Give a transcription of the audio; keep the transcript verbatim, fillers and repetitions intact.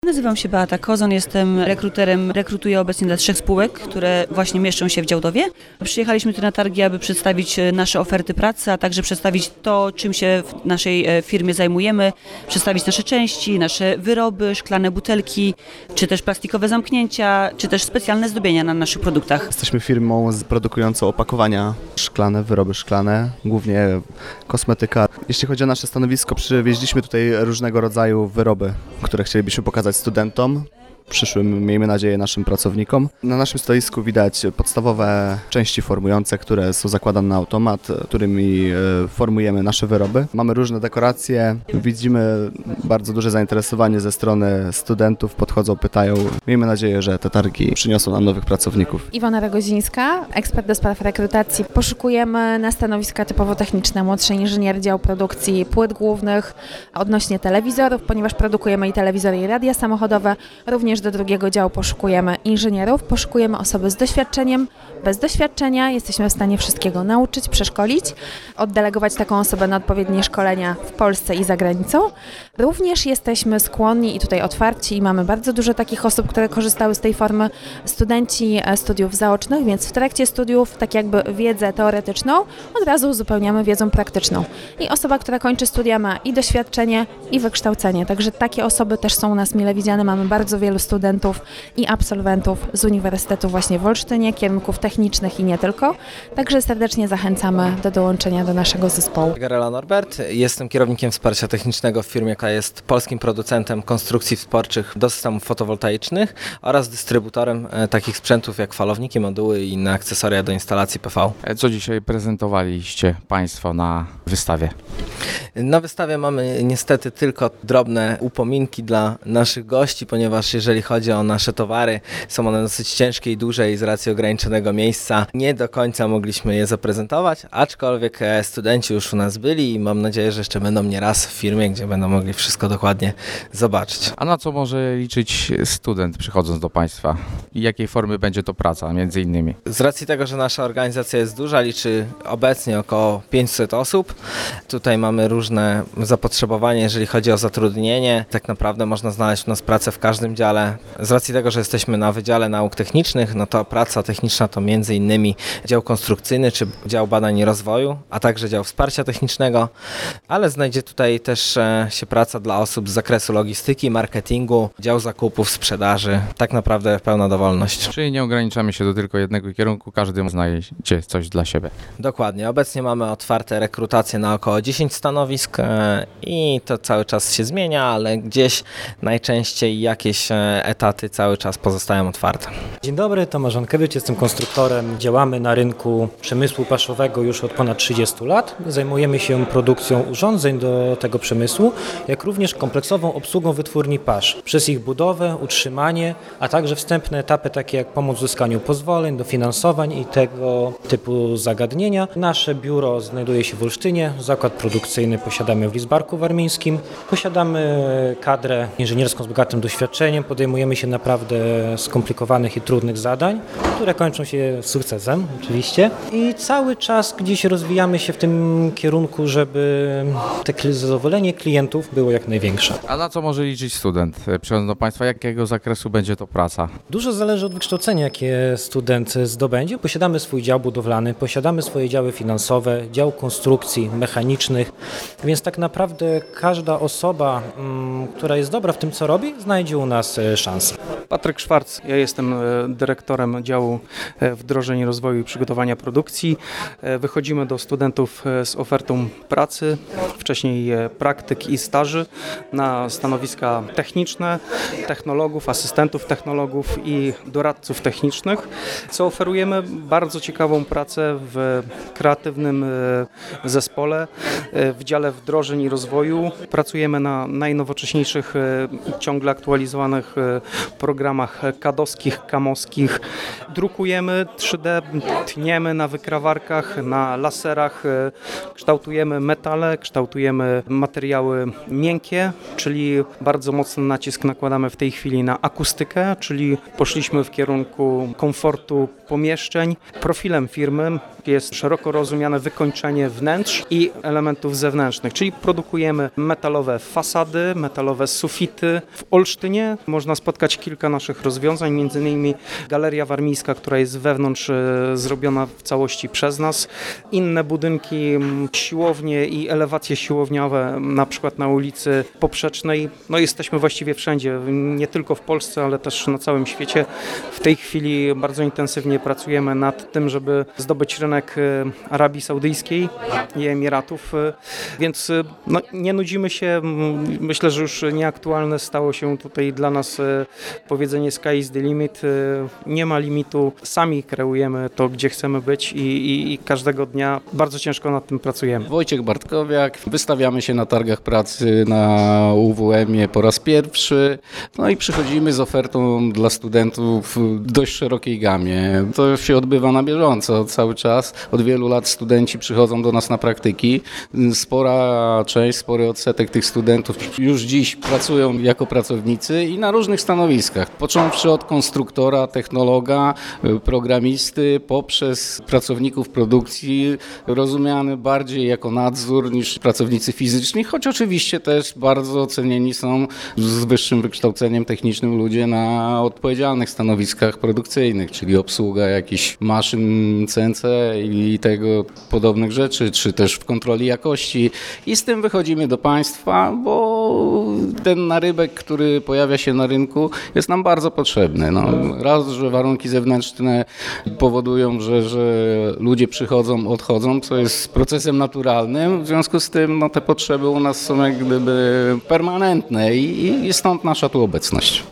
Nazywam się Beata Kozon, jestem rekruterem, rekrutuję obecnie dla trzech spółek, które właśnie mieszczą się w Działdowie. Przyjechaliśmy tu na targi, aby przedstawić nasze oferty pracy, a także przedstawić to, czym się w naszej firmie zajmujemy, przedstawić nasze części, nasze wyroby, szklane butelki, czy też plastikowe zamknięcia, czy też specjalne zdobienia na naszych produktach. Jesteśmy firmą produkującą opakowania szklane, wyroby szklane, głównie kosmetyka. Jeśli chodzi o nasze stanowisko, przywieźliśmy tutaj różnego rodzaju wyroby, które chcielibyśmy pokazać studentom, przyszłym, miejmy nadzieję, naszym pracownikom. Na naszym stoisku widać podstawowe części formujące, które są zakładane na automat, którymi formujemy nasze wyroby. Mamy różne dekoracje, widzimy bardzo duże zainteresowanie ze strony studentów, podchodzą, pytają. Miejmy nadzieję, że te targi przyniosą nam nowych pracowników. Iwona Rogozińska, ekspert do spraw rekrutacji. Poszukujemy na stanowiska typowo techniczne, młodszy inżynier, dział produkcji płyt głównych, odnośnie telewizorów, ponieważ produkujemy i telewizory, i radia samochodowe, również do drugiego działu poszukujemy inżynierów, poszukujemy osoby z doświadczeniem. Bez doświadczenia jesteśmy w stanie wszystkiego nauczyć, przeszkolić, oddelegować taką osobę na odpowiednie szkolenia w Polsce i za granicą. Również jesteśmy skłonni i tutaj otwarci i mamy bardzo dużo takich osób, które korzystały z tej formy, studenci studiów zaocznych, więc w trakcie studiów tak jakby wiedzę teoretyczną od razu uzupełniamy wiedzą praktyczną. I osoba, która kończy studia, ma i doświadczenie, i wykształcenie, także takie osoby też są u nas mile widziane. Mamy bardzo wielu studentów i absolwentów z Uniwersytetu właśnie w Olsztynie, kierunków technicznych i nie tylko. Także serdecznie zachęcamy do dołączenia do naszego zespołu. Garela Norbert, jestem kierownikiem wsparcia technicznego w firmie, która jest polskim producentem konstrukcji wsporczych do systemów fotowoltaicznych oraz dystrybutorem takich sprzętów jak falowniki, moduły i inne akcesoria do instalacji P V. Co dzisiaj prezentowaliście Państwo na wystawie? Na wystawie mamy niestety tylko drobne upominki dla naszych gości, ponieważ jeżeli chodzi o nasze towary, są one dosyć ciężkie i duże i z racji ograniczonego miejsca nie do końca mogliśmy je zaprezentować, aczkolwiek studenci już u nas byli i mam nadzieję, że jeszcze będą nie raz w firmie, gdzie będą mogli wszystko dokładnie zobaczyć. A na co może liczyć student przychodząc do Państwa? I jakiej formy będzie to praca między innymi? Z racji tego, że nasza organizacja jest duża, liczy obecnie około pięćset osób. Tutaj mamy różne zapotrzebowanie, jeżeli chodzi o zatrudnienie. Tak naprawdę można znaleźć u nas pracę w każdym dziale. Z racji tego, że jesteśmy na Wydziale Nauk Technicznych, no to praca techniczna to między innymi dział konstrukcyjny czy dział badań i rozwoju, a także dział wsparcia technicznego, ale znajdzie tutaj też się praca dla osób z zakresu logistyki, marketingu, dział zakupów, sprzedaży. Tak naprawdę pełna dowolność. Czyli nie ograniczamy się do tylko jednego kierunku, każdy znajdzie coś dla siebie. Dokładnie. Obecnie mamy otwarte rekrutacje na około dziesięć stanowisk i to cały czas się zmienia, ale gdzieś najczęściej jakieś etaty cały czas pozostają otwarte. Dzień dobry, Tomasz Żankiewicz, jestem konstruktorem. Działamy na rynku przemysłu paszowego już od ponad trzydziestu lat. Zajmujemy się produkcją urządzeń do tego przemysłu, jak również kompleksową obsługą wytwórni pasz. Przez ich budowę, utrzymanie, a także wstępne etapy takie jak pomoc w uzyskaniu pozwoleń, dofinansowań i tego typu zagadnienia. Nasze biuro znajduje się w Olsztynie, zakład produkcyjny posiadamy w Lidzbarku Warmińskim. Posiadamy kadrę inżynierską z bogatym doświadczeniem, podejmujemy się naprawdę skomplikowanych i trudnych zadań, które kończą się sukcesem oczywiście i cały czas gdzieś rozwijamy się w tym kierunku, żeby te zadowolenie klientów było jak największe. A na co może liczyć student przychodząc do Państwa? Jakiego zakresu będzie to praca? Dużo zależy od wykształcenia, jakie student zdobędzie. Posiadamy swój dział budowlany, posiadamy swoje działy finansowe, dział konstrukcji mechanicznych, więc tak naprawdę każda osoba, która jest dobra w tym, co robi, znajdzie u nas szansę. Patryk Szwarc, ja jestem dyrektorem działu wdrożeń, rozwoju i przygotowania produkcji. Wychodzimy do studentów z ofertą pracy, wcześniej praktyk i staży na stanowiska techniczne, technologów, asystentów technologów i doradców technicznych, co oferujemy bardzo ciekawą pracę w kreatywnym zespole, w dziale wdrożeń i rozwoju. Pracujemy na najnowocześniejszych, ciągle aktualizowanych programach kadowskich, kamoskich. Drukujemy trzy D, tniemy na wykrawarkach, na laserach, kształtujemy metale, kształtujemy materiały miękkie, czyli bardzo mocny nacisk nakładamy w tej chwili na akustykę, czyli poszliśmy w kierunku komfortu pomieszczeń. Profilem firmy jest szeroko rozumiane wykończenie wnętrz i elementów zewnętrznych, czyli produkujemy metalowe fasady, metalowe sufity. W Olsztynie można spotkać kilka naszych rozwiązań, między innymi Galeria Warmińska, która jest wewnątrz e, zrobiona w całości przez nas. Inne budynki, siłownie i elewacje siłowniowe, na przykład na ulicy Poprzecznej. No jesteśmy właściwie wszędzie, nie tylko w Polsce, ale też na całym świecie. W tej chwili bardzo intensywnie pracujemy nad tym, żeby zdobyć rynek Arabii Saudyjskiej i Emiratów, więc no, nie nudzimy się. Myślę, że już nieaktualne stało się tutaj dla nas powiedzenie sky is the limit. Nie ma limitu, sami kreujemy to, gdzie chcemy być i, i, i każdego dnia bardzo ciężko nad tym pracujemy. Wojciech Bartkowiak, wystawiamy się na targach pracy na U W M-ie po raz pierwszy, no i przychodzimy z ofertą dla studentów w dość szerokiej gamie. To się odbywa na bieżąco cały czas. Od wielu lat studenci przychodzą do nas na praktyki. Spora część, spory odsetek tych studentów już dziś pracują jako pracownicy i na różnych stanowiskach. Począwszy od konstruktora, technologa, programisty, poprzez pracowników produkcji, rozumiany bardziej jako nadzór niż pracownicy fizyczni, choć oczywiście też bardzo cenieni są z wyższym wykształceniem technicznym ludzie na odpowiedzialnych stanowiskach produkcyjnych, czyli obsługa jakichś maszyn C N C i tego podobnych rzeczy, czy też w kontroli jakości. I z tym wychodzimy do państwa, bo ten narybek, który pojawia się na rynku, jest nam bardzo potrzebny. No, raz, że warunki zewnętrzne powodują, że, że ludzie przychodzą, odchodzą, co jest procesem naturalnym. W związku z tym no, te potrzeby u nas są jak gdyby permanentne i, i stąd nasza tu obecność.